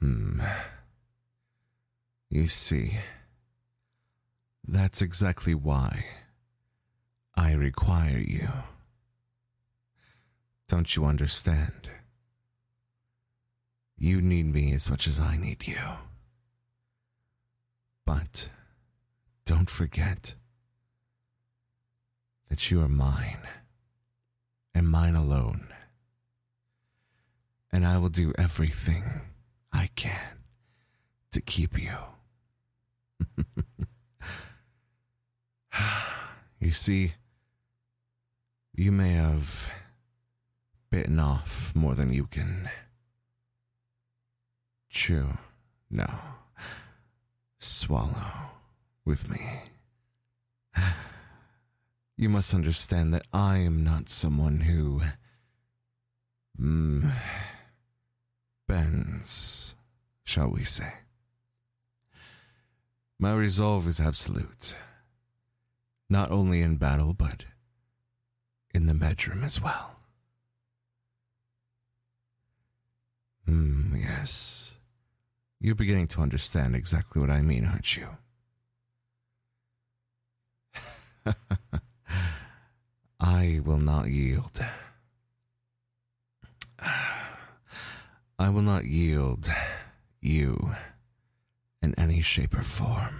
Hmm. You see, that's exactly why I require you. Don't you understand? You need me as much as I need you. But don't forget that you are mine, and mine alone. And I will do everything I can to keep you. You see, you may have bitten off more than you can chew. No, swallow with me. You must understand that I am not someone who bends, shall we say. My resolve is absolute, not only in battle, but in the bedroom as well. Yes. You're beginning to understand exactly what I mean, aren't you? I will not yield. I will not yield you in any shape or form.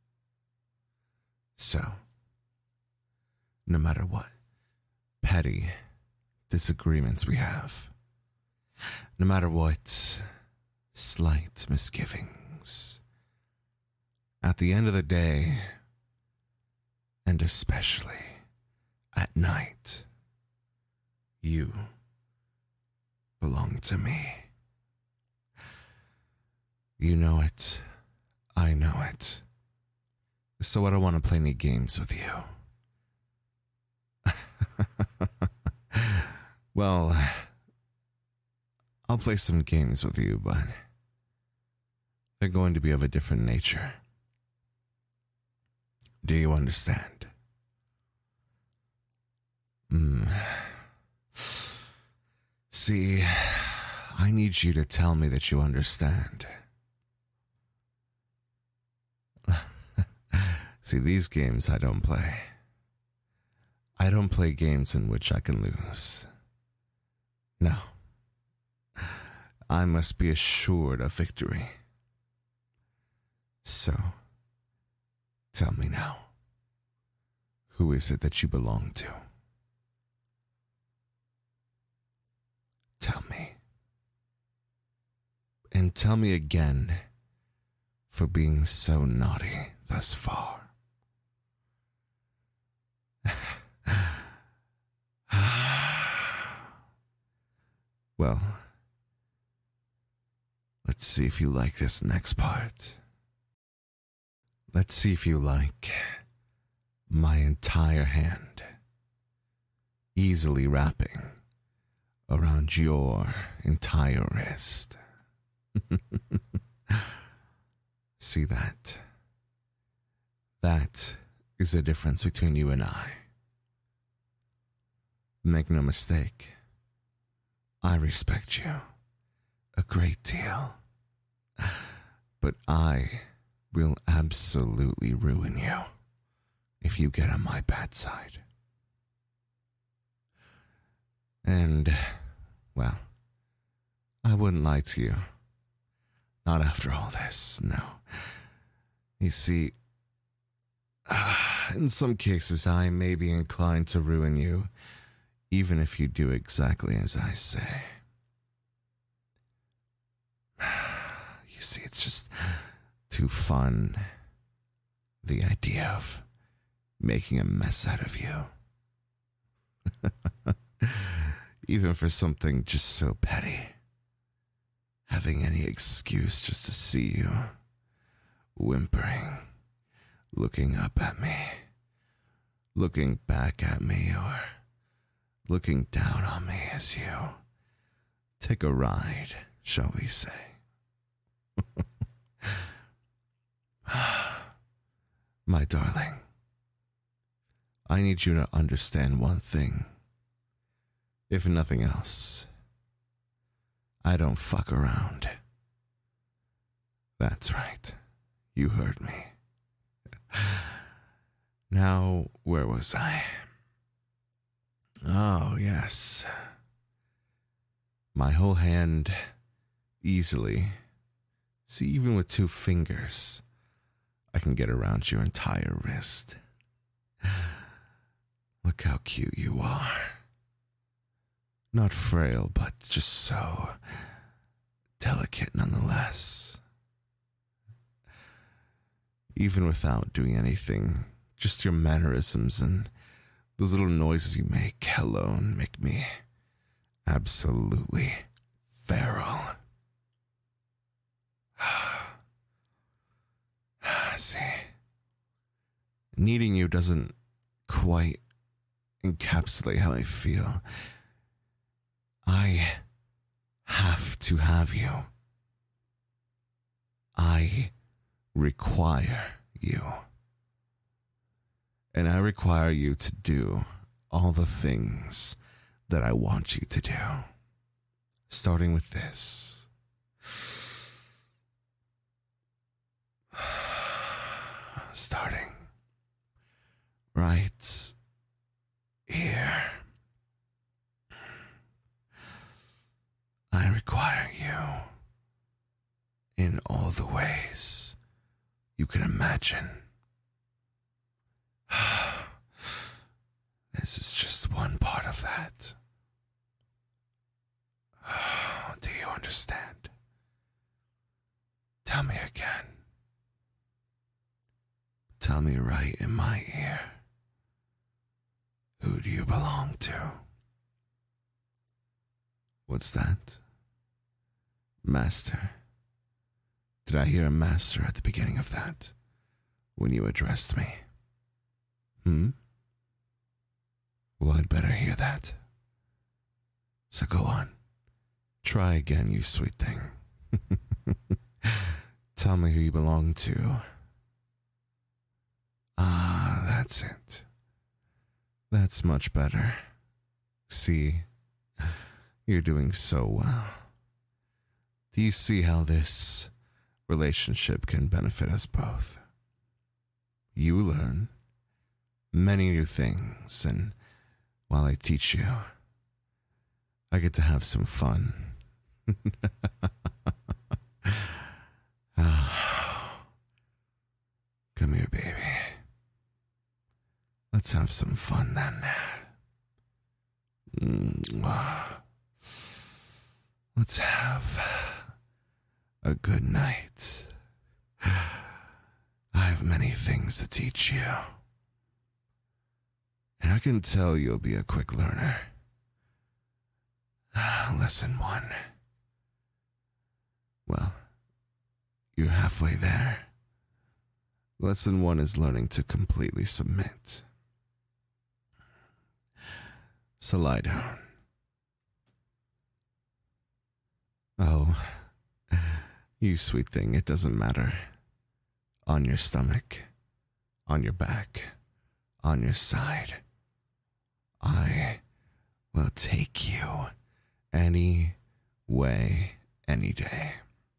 So, no matter what petty disagreements we have, no matter what slight misgivings, at the end of the day, and especially at night, you belong to me. You know it. I know it. So I don't want to play any games with you. Well, I'll play some games with you, but they're going to be of a different nature. Do you understand? See, I need you to tell me that you understand. See, these games I don't play. I don't play games in which I can lose. No. I must be assured of victory. So, tell me now, who is it that you belong to? Tell me. And tell me again for being so naughty thus far. Well, let's see if you like this next part. Let's see if you like my entire hand easily wrapping around your entire wrist. See that? That is the difference between you and I. Make no mistake, I respect you a great deal, but I will absolutely ruin you if you get on my bad side. And, well, I wouldn't lie to you. Not after all this, no. You see, in some cases I may be inclined to ruin you, even if you do exactly as I say. You see, it's just too fun, the idea of making a mess out of you. Even for something just so petty. Having any excuse just to see you whimpering, looking up at me, looking back at me, or looking down on me as you take a ride, shall we say. My darling, I need you to understand one thing. If nothing else, I don't fuck around. That's right. You heard me. Now, where was I? Oh, yes. My whole hand, easily. See, even with 2 fingers, I can get around your entire wrist. Look how cute you are. Not frail, but just so delicate nonetheless. Even without doing anything, just your mannerisms and those little noises you make alone make me absolutely feral. See, needing you doesn't quite encapsulate how I feel. I have to have you. I require you. And I require you to do all the things that I want you to do. Starting with this. Starting right here. I require you in all the ways you can imagine. This is just one part of that. Do you understand? Tell me again. Tell me right in my ear. Who do you belong to? What's that? Master. Did I hear a master at the beginning of that when you addressed me? Well, I'd better hear that. So go on. Try again, you sweet thing. Tell me who you belong to. Ah, that's it. That's much better. See, you're doing so well. Do you see how this relationship can benefit us both? You learn many new things, and while I teach you, I get to have some fun. Come here, baby. Let's have some fun then. Let's have a good night. I have many things to teach you. And I can tell you'll be a quick learner. Lesson 1. Well, you're halfway there. Lesson 1 is learning to completely submit. So lie down. Oh, you sweet thing, it doesn't matter. On your stomach, on your back, on your side. I will take you any way, any day.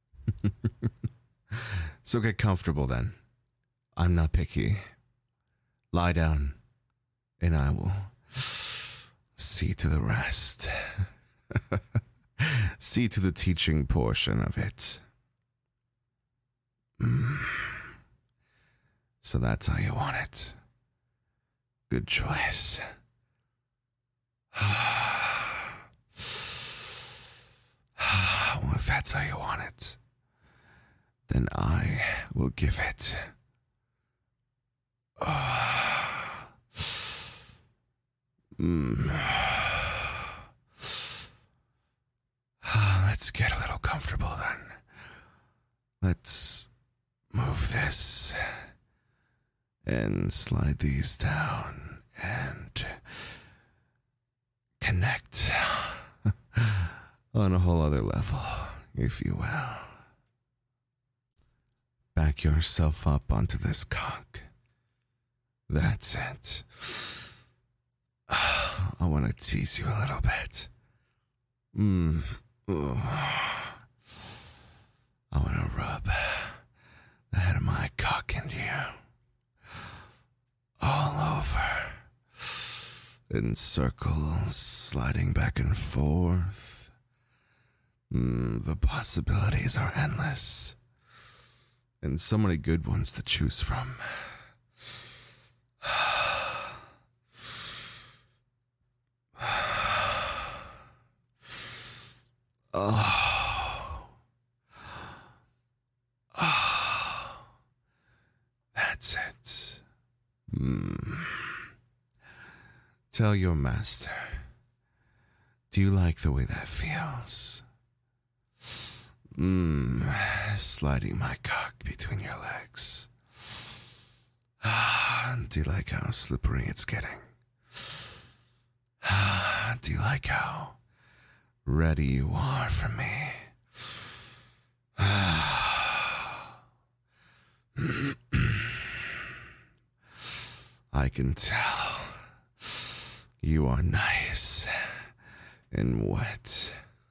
So get comfortable then. I'm not picky. Lie down, and I will see to the rest. See to the teaching portion of it. So that's how you want it. Good choice. Well, if that's how you want it, then I will give it. Let's get a little comfortable then. Let's move this and slide these down and connect on a whole other level, if you will. Back yourself up onto this cock. That's it. I want to tease you a little bit. I want to rub in circles, sliding back and forth. The possibilities are endless, and so many good ones to choose from. Oh. Oh. That's it. Tell your master. Do you like the way that feels? Sliding my cock between your legs. Do you like how slippery it's getting? Do you like how ready you are for me? I can tell you are nice and wet.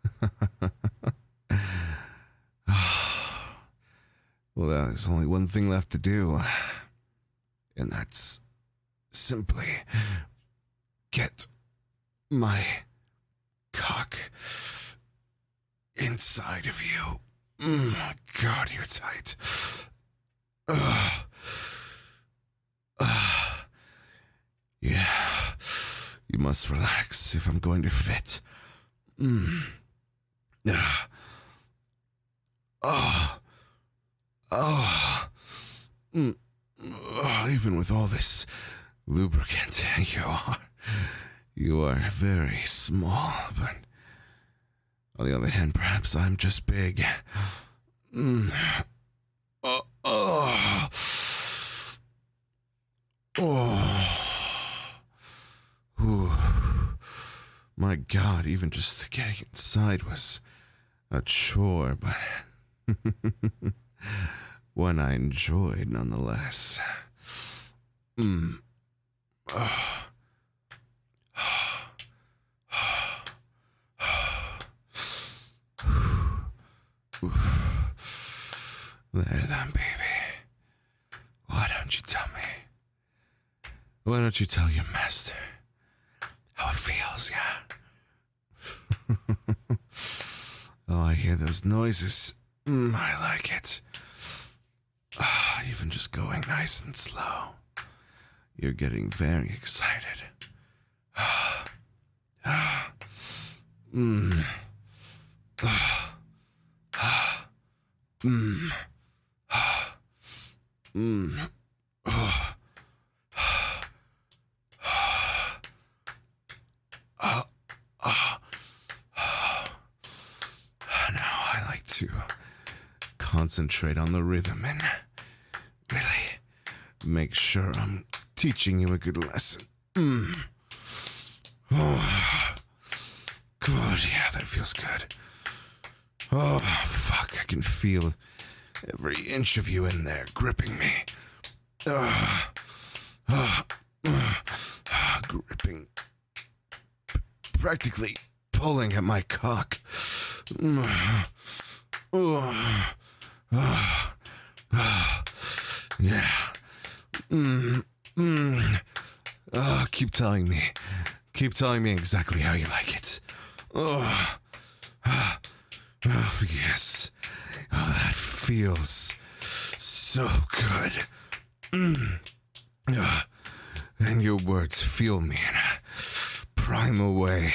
Well, there's only one thing left to do, and that's simply get my cock inside of you. My God, you're tight. Yeah, you must relax if I'm going to fit. Even with all this lubricant, you are very small, but on the other hand, perhaps I'm just big. My God, even just getting inside was a chore, but one I enjoyed nonetheless. There then, baby. Why don't you tell me? Why don't you tell your master how it feels, yeah? Oh, I hear those noises. I like it. Even just going nice and slow. You're getting very excited. Now I like to concentrate on the rhythm and really make sure I'm teaching you a good lesson. Oh, good, yeah, that feels good. Oh, fuck, I can feel every inch of you in there gripping me. Gripping. Practically pulling at my cock. Yeah. Keep telling me. Keep telling me exactly how you like it. Yes. Oh, that feels so good. And your words feel me in a primal way.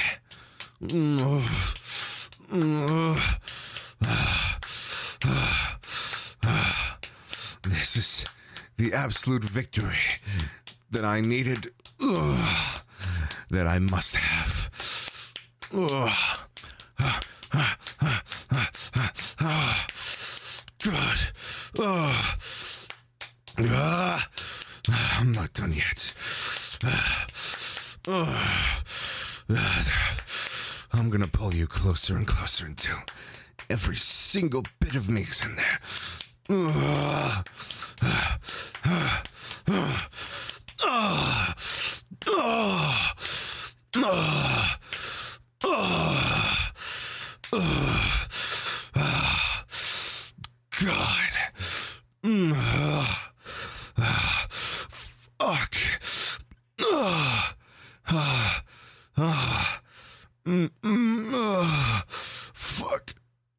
This is the absolute victory that I needed, that I must have. Good. I'm not done yet. I'm gonna pull you closer and closer until every single bit of me is in there. God. Fuck. Fuck.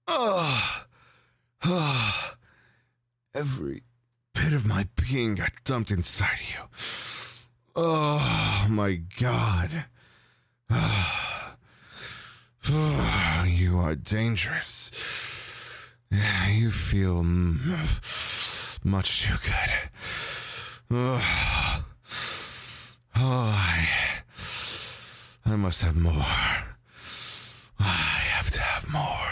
Every bit of my being got dumped inside of you. Oh my God. You are dangerous. You feel much too good. I must have more. I have to have more.